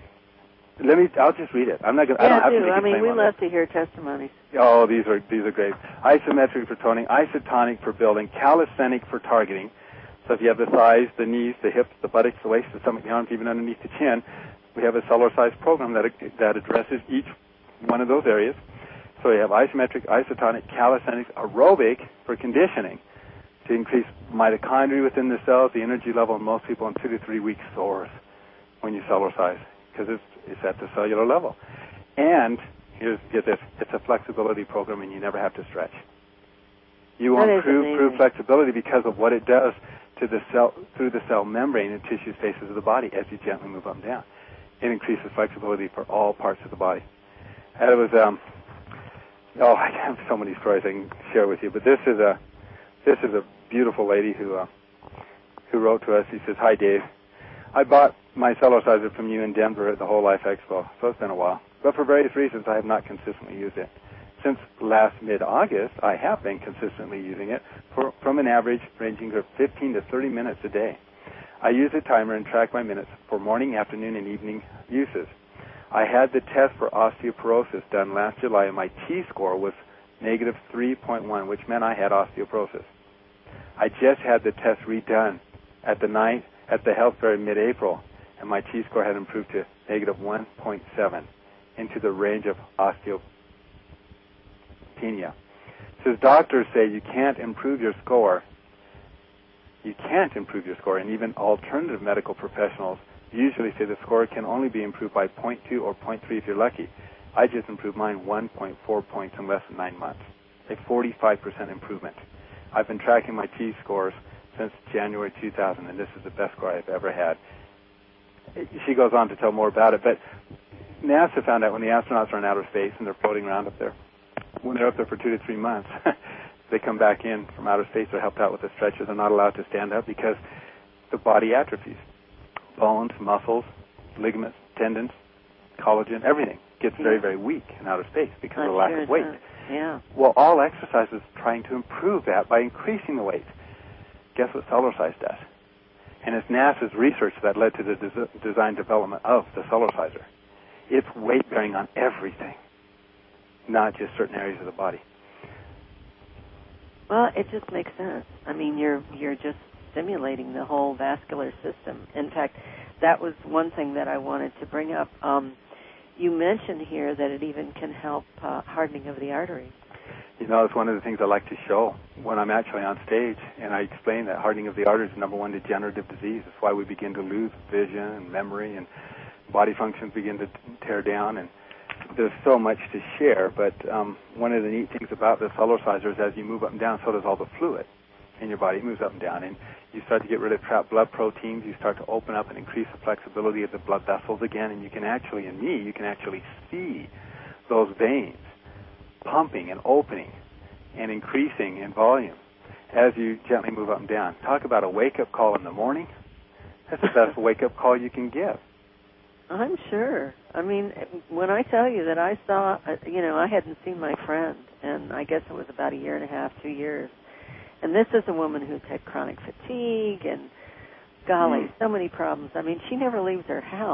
let me, I'll just read it. I'm not going to, yeah, I don't have do. to make I a mean, claim we on love it. to hear testimonies. Oh, these are, these are great. Isometric for toning, isotonic for building, calisthenic for targeting. So if you have the thighs, the knees, the hips, the buttocks, the waist, the stomach, the arms, even underneath the chin, we have a Cellercise program that, that addresses each one of those areas. So you have isometric, isotonic, calisthenic, aerobic for conditioning to increase mitochondria within the cells. The energy level in most people in two to three weeks soars when you Cellercise because it's, it's at the cellular level. And here's, get this, it's a flexibility program and you never have to stretch. You will improve, improve flexibility because of what it does to the cell, through the cell membrane and tissue spaces of the body as you gently move up and down. It increases flexibility for all parts of the body. And it was, um, oh, I have so many stories I can share with you, but this is a, this is a beautiful lady who, uh, who wrote to us. He says, "Hi, Dave. I bought my Cellerciser from you in Denver at the Whole Life Expo, so it's been a while. But for various reasons, I have not consistently used it. Since last mid-August, I have been consistently using it for, from an average ranging from fifteen to thirty minutes a day. I use a timer and track my minutes for morning, afternoon, and evening uses. I had the test for osteoporosis done last July, and my T-score was negative three point one, which meant I had osteoporosis. I just had the test redone at the ninth, at the health fair in mid-April, and my T-score had improved to negative one point seven into the range of osteopenia. Says doctors say you can't improve your score. You can't improve your score, and even alternative medical professionals usually say the score can only be improved by zero point two or zero point three if you're lucky. I just improved mine one point four points in less than nine months, a forty-five percent improvement. I've been tracking my T-scores since January two thousand, and this is the best score I've ever had." She goes on to tell more about it, but NASA found out when the astronauts are in outer space and they're floating around up there, when they're up there for two to three months, they come back in from outer space, they're helped out with a stretcher, they're not allowed to stand up because the body atrophies. Bones, muscles, ligaments, tendons, collagen, everything gets very, yeah. very weak in outer space because I'm of the lack sure of weight. Does. Yeah. Well, all exercise is trying to improve that by increasing the weight. Guess what Cellercise does? And it's NASA's research that led to the des- design development of the Cellerciser. It's weight-bearing on everything, not just certain areas of the body. Well, it just makes sense. I mean, you're you're just stimulating the whole vascular system. In fact, that was one thing that I wanted to bring up. Um, you mentioned here that it even can help uh, hardening of the arteries. You know, it's one of the things I like to show when I'm actually on stage, and I explain that hardening of the arteries is the number one degenerative disease. It's why we begin to lose vision and memory, and body functions begin to tear down, and there's so much to share, but um, one of the neat things about the Cellerciser is as you move up and down, so does all the fluid in your body. It moves up and down, and you start to get rid of trapped blood proteins. You start to open up and increase the flexibility of the blood vessels again, and you can actually, in me, you can actually see those veins pumping and opening and increasing in volume as you gently move up and down. Talk about a wake-up call in the morning. That's the best wake-up call you can give. I'm sure. I mean, when I tell you that I saw, you know, I hadn't seen my friend, and I guess it was about a year and a half, two years. And this is a woman who's had chronic fatigue and, golly, mm. so many problems. I mean, she never leaves her house.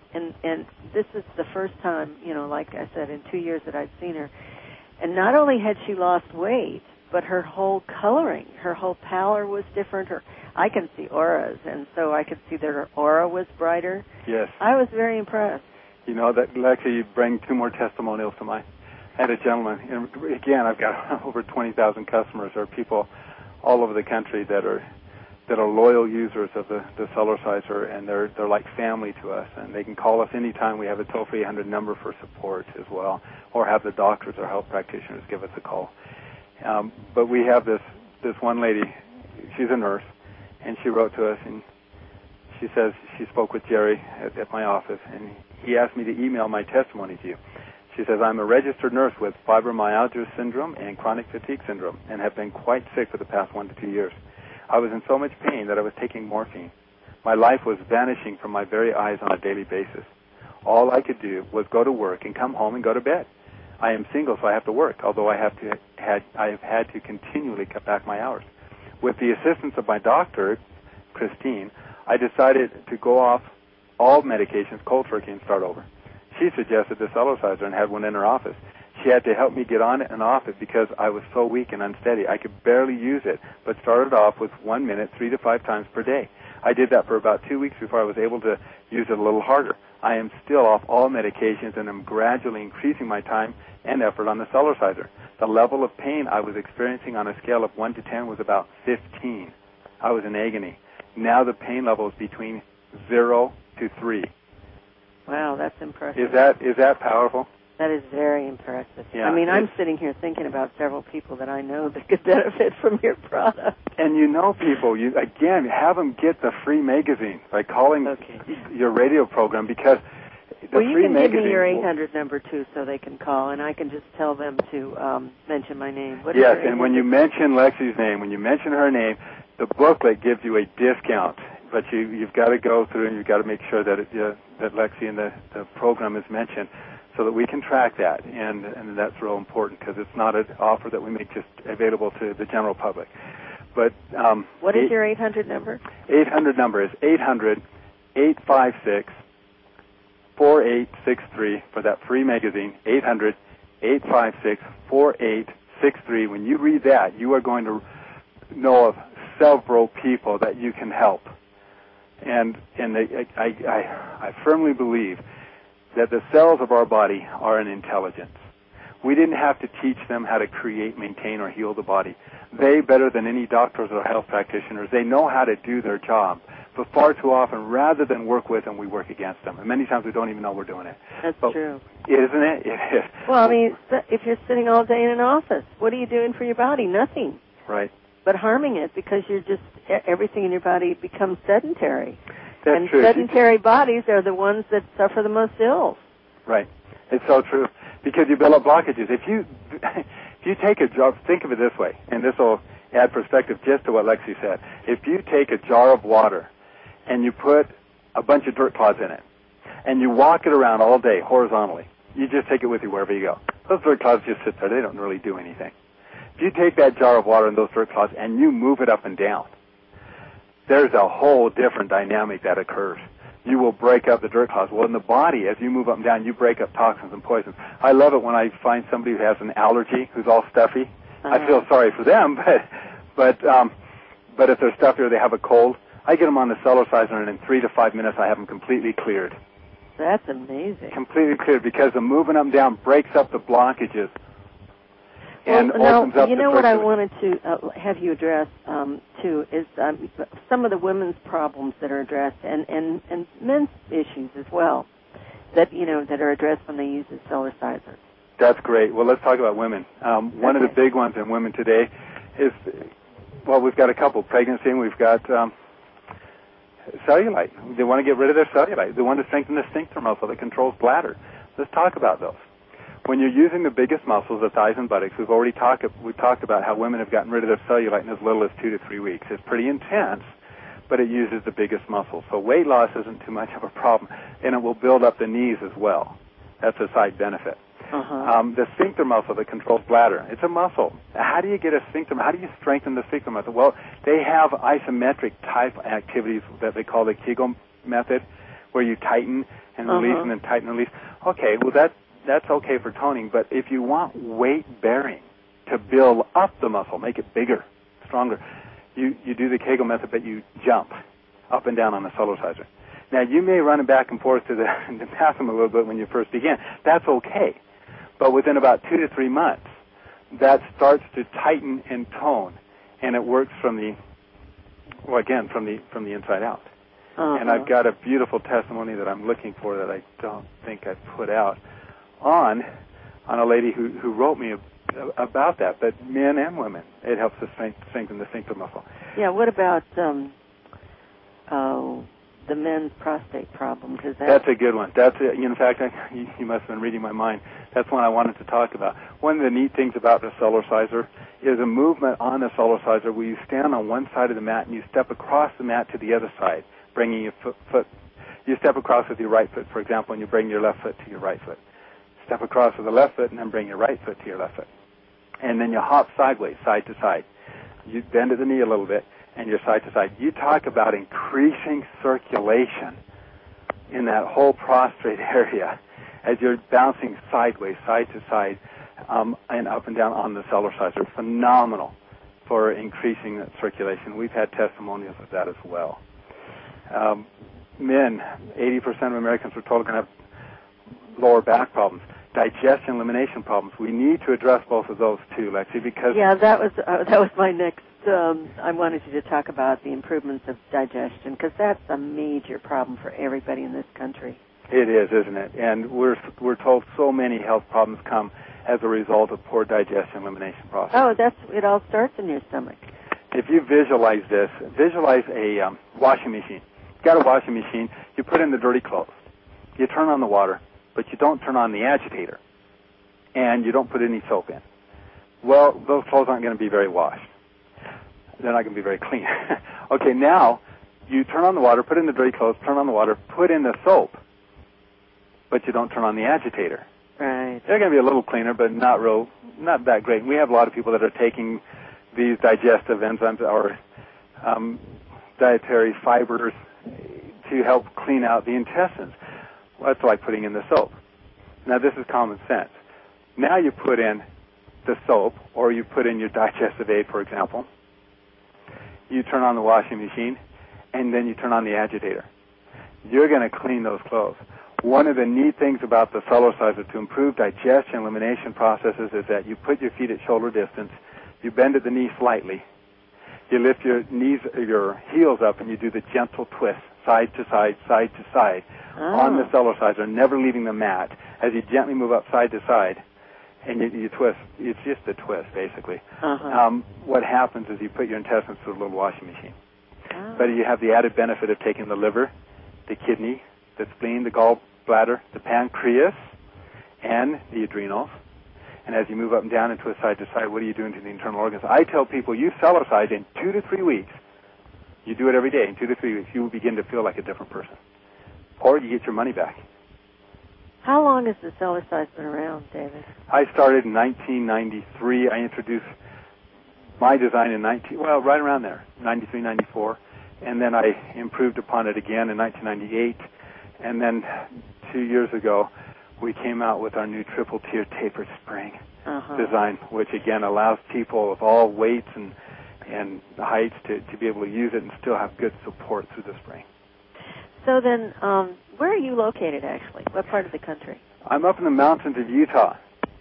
and and this is the first time, you know, like I said, in two years that I'd seen her. And not only had she lost weight, but her whole coloring, her whole pallor was different. Her, I can see auras, and so I could see that her aura was brighter. Yes. I was very impressed. You know, that Lexi, you bring two more testimonials to mind. I had a gentleman, and again, I've got over twenty thousand customers. There are people all over the country that are that are loyal users of the, the Cellerciser, and they're they're like family to us. And they can call us anytime. We have a toll-free eight hundred number for support as well, or have the doctors or health practitioners give us a call. Um, but we have this this one lady. She's a nurse, and she wrote to us, and she says she spoke with Jerry at, at my office, and he asked me to email my testimony to you. She says, I'm a registered nurse with fibromyalgia syndrome and chronic fatigue syndrome and have been quite sick for the past one to two years. I was in so much pain that I was taking morphine. My life was vanishing from my very eyes on a daily basis. All I could do was go to work and come home and go to bed. I am single, so I have to work, although I have to had I have had to continually cut back my hours. With the assistance of my doctor, Christine, I decided to go off all medications cold turkey and start over. She suggested the Cellerciser and had one in her office. She had to help me get on it and off it because I was so weak and unsteady. I could barely use it, but started off with one minute three to five times per day. I did that for about two weeks before I was able to use it a little harder. I am still off all medications and am gradually increasing my time and effort on the Cellerciser. The level of pain I was experiencing on a scale of one to ten was about fifteen. I was in agony. Now the pain level is between zero to three. Wow, that's impressive. Is that is that powerful? That is very impressive. Yeah, I mean, I'm sitting here thinking about several people that I know that could benefit from your product. And you know people, you again, have them get the free magazine by calling okay. your radio program because the well, you free can magazine... give me your eight hundred number, too, so they can call, and I can just tell them to um, mention my name. What yes, and when you mention Lexi's name, when you mention her name, the booklet gives you a discount. But you, you've got to go through and you've got to make sure that it, uh, that Lexi and the, the program is mentioned so that we can track that. And, and that's real important because it's not an offer that we make just available to the general public. But um, what is eight, your eight hundred number? eight hundred number is eight hundred, eight five six, four eight six three for that free magazine, eight hundred, eight five six, four eight six three. When you read that, you are going to know of several people that you can help. And and they, I, I, I firmly believe that the cells of our body are an intelligence. We didn't have to teach them how to create, maintain, or heal the body. They, better than any doctors or health practitioners, they know how to do their job. But far too often, rather than work with them, we work against them. And many times we don't even know we're doing it. That's but, true. Isn't it? It is. Well, I mean, if you're sitting all day in an office, what are you doing for your body? Nothing. Right. But harming it because you're just, everything in your body becomes sedentary. That's and true. sedentary bodies are the ones that suffer the most ills. Right. It's so true. Because you build up blockages. If you if you take a jar, think of it this way, and this will add perspective just to what Lexi said. If you take a jar of water and you put a bunch of dirt clods in it, and you walk it around all day horizontally, you just take it with you wherever you go. Those dirt clods just sit there. They don't really do anything. If you take that jar of water and those dirt clods and you move it up and down, there's a whole different dynamic that occurs. You will break up the dirt clods. Well, in the body, as you move up and down, you break up toxins and poisons. I love it when I find somebody who has an allergy, who's all stuffy. Uh-huh. I feel sorry for them, but but um, but if they're stuffy or they have a cold, I get them on the Cellerciser, and in three to five minutes, I have them completely cleared. That's amazing. Completely cleared because the moving up and down breaks up the blockages. And well, opens now, up you know the what I wanted to uh, have you address, um, too, is um, some of the women's problems that are addressed and, and, and men's issues as well that, you know, that are addressed when they use the Cellerciser. That's great. Well, let's talk about women. Um, one okay. of the big ones in women today is, well, we've got a couple, pregnancy, and we've got um, cellulite. They want to get rid of their cellulite. They want to strengthen the sphincter muscle that controls bladder. Let's talk about those. When you're using the biggest muscles, the thighs and buttocks, we've already talked we've talked about how women have gotten rid of their cellulite in as little as two to three weeks. It's pretty intense, but it uses the biggest muscles. So weight loss isn't too much of a problem, and it will build up the knees as well. That's a side benefit. Uh-huh. Um, the sphincter muscle that controls bladder, it's a muscle. How do you get a sphincter? How do you strengthen the sphincter muscle? Well, they have isometric type activities that they call the Kegel method, where you tighten and release Uh-huh. and then tighten and release. Okay, well that that's okay for toning, but if you want weight bearing to build up the muscle, make it bigger, stronger, you, you do the Kegel method, but you jump up and down on the Cellerciser. Now, you may run it back and forth to the, the bathroom a little bit when you first begin. That's okay. But within about two to three months, that starts to tighten and tone, and it works from the, well, again, from the from the inside out. Uh-huh. And I've got a beautiful testimony that I'm looking for that I don't think I put out on on a lady who, who wrote me about that, but men and women, it helps to strengthen the sphincter muscle. Yeah, what about um, uh, the men's prostate problem? Cause that... That's a good one. That's a, in fact, I, you, you must have been reading my mind. That's one I wanted to talk about. One of the neat things about the Cellerciser is a movement on the Cellerciser where you stand on one side of the mat and you step across the mat to the other side, bringing your foot, foot. You step across with your right foot, for example, and you bring your left foot to your right foot. Step across with the left foot and then bring your right foot to your left foot. And then you hop sideways, side to side. You bend at the knee a little bit, and you're side to side. You talk about increasing circulation in that whole prostrate area as you're bouncing sideways, side to side, um, and up and down on the Cellerciser. Phenomenal for increasing that circulation. We've had testimonials of that as well. Um, men, eighty percent of Americans were told are going to have lower back problems. Digestion, elimination problems. We need to address both of those too, Lexi, because yeah, that was uh, that was my next. Um, I wanted you to talk about the improvements of digestion because that's a major problem for everybody in this country. It is, isn't it? And we're we're told so many health problems come as a result of poor digestion, elimination process. Oh, that's it. All starts in your stomach. If you visualize this, visualize a um, washing machine. You got a washing machine. You put in the dirty clothes. You turn on the water, but you don't turn on the agitator, and you don't put any soap in. Well, those clothes aren't going to be very washed. They're not going to be very clean. Okay, now you turn on the water, put in the dirty clothes, turn on the water, put in the soap, but you don't turn on the agitator. Right. They're going to be a little cleaner, but not real, not that great. We have a lot of people that are taking these digestive enzymes or um, dietary fibers to help clean out the intestines. Well, that's like putting in the soap. Now, this is common sense. Now you put in the soap, or you put in your digestive aid, for example. You turn on the washing machine, and then you turn on the agitator. You're going to clean those clothes. One of the neat things about the Cellerciser to improve digestion elimination processes is that you put your feet at shoulder distance, you bend at the knee slightly, you lift your knees, your heels up, and you do the gentle twist, side to side, side to side, oh. on the Cellerciser, never leaving the mat. As you gently move up side to side, and you, you twist, it's just a twist, basically. Uh-huh. Um, what happens is you put your intestines through a little washing machine. Oh. But you have the added benefit of taking the liver, the kidney, the spleen, the gallbladder, the pancreas, and the adrenals. And as you move up and down and twist side to side, what are you doing to the internal organs? I tell people, you Cellercise in two to three weeks. You do it every day. In two to three weeks, you will begin to feel like a different person. Or you get your money back. How long has the Cellercise been around, David? I started in nineteen ninety-three. I introduced my design in nineteen, well, right around there, ninety-three, ninety-four. And then I improved upon it again in nineteen ninety-eight. And then two years ago, we came out with our new triple tier tapered spring uh-huh. design, which again allows people of all weights and and heights to, to be able to use it and still have good support through the spring. So then, um, where are you located, actually? What part of the country? I'm up in the mountains of Utah.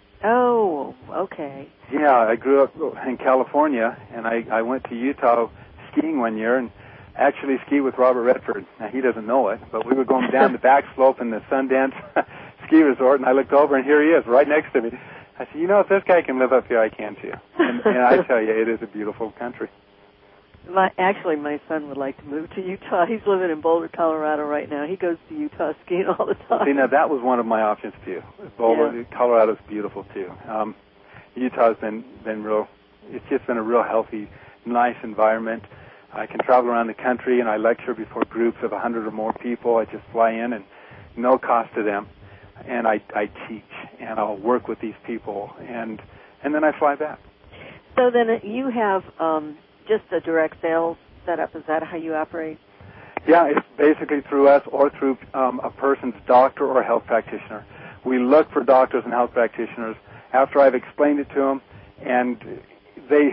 Oh, okay. Yeah, I grew up in California, and I, I went to Utah skiing one year and actually skied with Robert Redford. Now, he doesn't know it, but we were going down the back slope in the Sundance ski resort, and I looked over, and here he is, right next to me. I said, you know, if this guy can live up here, I can too. And, and I tell you, it is a beautiful country. My, actually, my son would like to move to Utah. He's living in Boulder, Colorado right now. He goes to Utah skiing all the time. See, now that was one of my options too. Boulder, yeah. Colorado's beautiful too. Um, Utah's been been real. It's just been a real healthy, nice environment. I can travel around the country and I lecture before groups of a hundred or more people. I just fly in and no cost to them, and I I teach and I'll work with these people and and then I fly back. So then you have. Um, Just a direct sales setup, is that how you operate? Yeah, it's basically through us or through um, a person's doctor or health practitioner. We look for doctors and health practitioners after I've explained it to them, and they,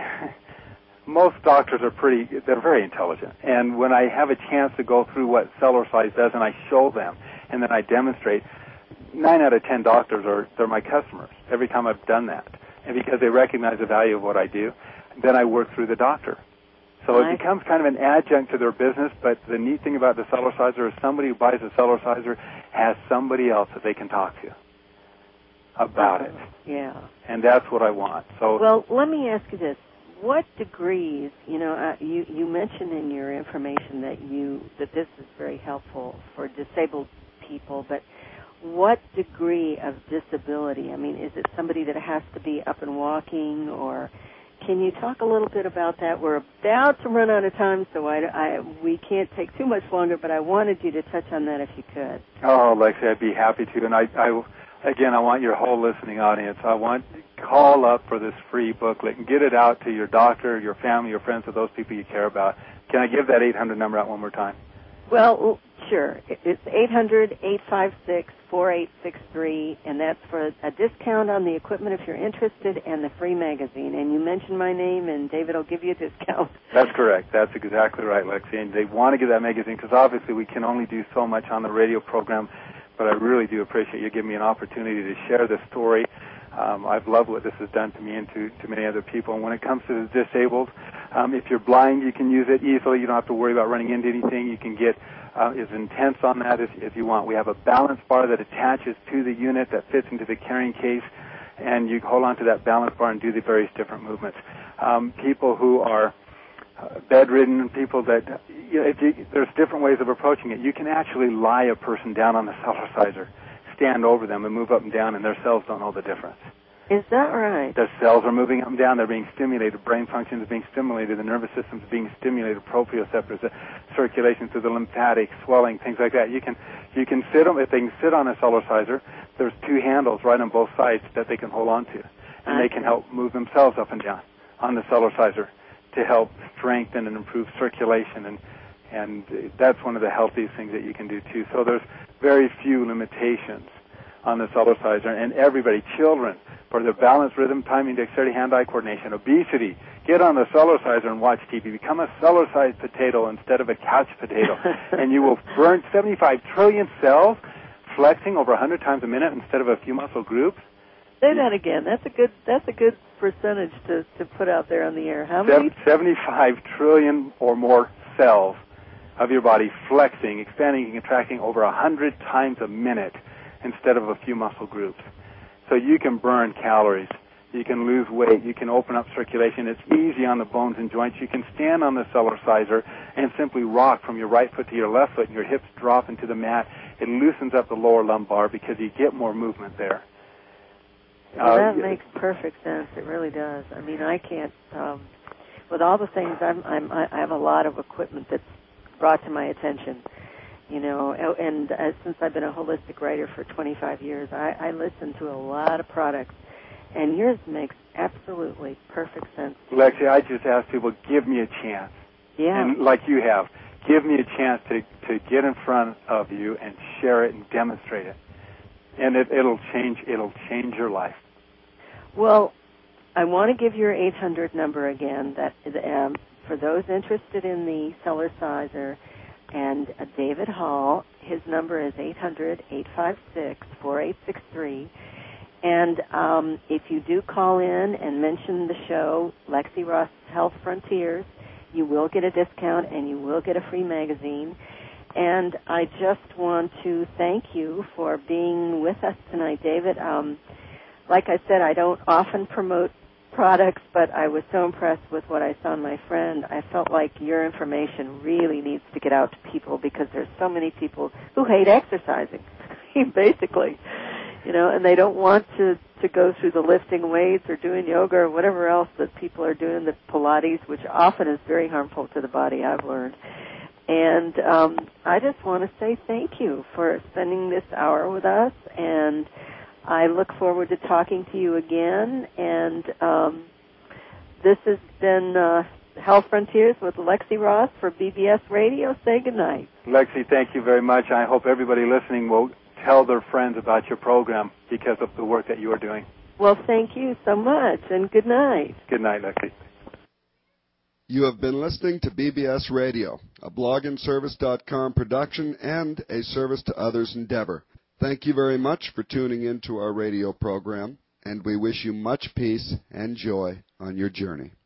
most doctors are pretty, they're very intelligent. And when I have a chance to go through what cellular size does and I show them and then I demonstrate, nine out of ten doctors are, they're my customers every time I've done that. And because they recognize the value of what I do, then I work through the doctor. So it becomes kind of an adjunct to their business, but the neat thing about the cellular sizer is somebody who buys a cellular sizer has somebody else that they can talk to about it. Yeah. And that's what I want. So well, let me ask you this. What degrees, you know, uh, you, you mentioned in your information that you that this is very helpful for disabled people, but what degree of disability? I mean, is it somebody that has to be up and walking, or can you talk a little bit about that? We're about to run out of time, so I, I, we can't take too much longer, but I wanted you to touch on that if you could. Oh, Lexi, I'd be happy to. And I, I, again, I want your whole listening audience. I want call up for this free booklet and get it out to your doctor, your family, your friends, or those people you care about. Can I give that eight hundred number out one more time? Well, sure. It's eight hundred, eight five six, four eight six three, and that's for a discount on the equipment if you're interested and the free magazine. And you mentioned my name, and David will give you a discount. That's correct. That's exactly right, Lexi. And they want to get that magazine because obviously we can only do so much on the radio program, but I really do appreciate you giving me an opportunity to share this story. Um, I've loved what this has done to me and to, to many other people. And when it comes to the disabled, um, if you're blind, you can use it easily. You don't have to worry about running into anything. You can get uh, as intense on that as, as you want. We have a balance bar that attaches to the unit that fits into the carrying case, and you hold on to that balance bar and do the various different movements. Um, people who are uh, bedridden, people that, you know, if you, there's different ways of approaching it. You can actually lie a person down on the cellular sizer, stand over them and move up and down, and their cells don't know the difference. Is that right? Their cells are moving up and down. They're being stimulated. Brain function is being stimulated. The nervous system is being stimulated. Proprioceptors, the circulation through the lymphatic, swelling, things like that. You can you can sit on if they can sit on a cellular sizer. There's two handles right on both sides that they can hold on to, and they can help move themselves up and down on the cellular sizer to help strengthen and improve circulation, and and that's one of the healthiest things that you can do too. So there's very few limitations on the cellular sizer, and everybody, children, for their balance, rhythm, timing, dexterity, hand-eye coordination, obesity, get on the cellular sizer and watch T V. Become a cellular-sized potato instead of a couch potato, and you will burn seventy-five trillion cells, flexing over one hundred times a minute instead of a few muscle groups. Say that again. That's a good. That's a good percentage to, to put out there on the air. How many? seventy-five trillion or more cells of your body flexing, expanding, and contracting over one hundred times a minute instead of a few muscle groups. So you can burn calories, you can lose weight, you can open up circulation. It's easy on the bones and joints. You can stand on the cellular sizer and simply rock from your right foot to your left foot, and your hips drop into the mat. It loosens up the lower lumbar because you get more movement there. Well, uh, that makes perfect sense. It really does. I mean, I can't, um, with all the things, I'm, I'm, I have a lot of equipment that's brought to my attention. You know, and uh, since I've been a holistic writer for twenty-five years, I, I listen to a lot of products, and yours makes absolutely perfect sense. Lexi, I just ask people, give me a chance. Yeah. And like you have, give me a chance to, to get in front of you and share it and demonstrate it. And it, it'll change, it'll change your life. Well, I want to give your eight hundred number again, that um, for those interested in the cellular sizer. And uh, David Hall, his number is eight hundred, eight five six, four eight six three. And um, if you do call in and mention the show, Lexi Ross Health Frontiers, you will get a discount and you will get a free magazine. And I just want to thank you for being with us tonight, David. Um, like I said, I don't often promote products, but I was so impressed with what I saw in my friend. I felt like your information really needs to get out to people because there's so many people who hate exercising, basically, you know, and they don't want to, to go through the lifting weights or doing yoga or whatever else that people are doing, the Pilates, which often is very harmful to the body, I've learned. And um, I just want to say thank you for spending this hour with us, and I look forward to talking to you again, and um, this has been uh, Health Frontiers with Lexi Ross for B B S Radio. Say goodnight. Lexi, thank you very much. I hope everybody listening will tell their friends about your program because of the work that you are doing. Well, thank you so much, and good night. Good night, Lexi. You have been listening to B B S Radio, a blog and service dot com production and a service to others endeavor. Thank you very much for tuning in to our radio program, and we wish you much peace and joy on your journey.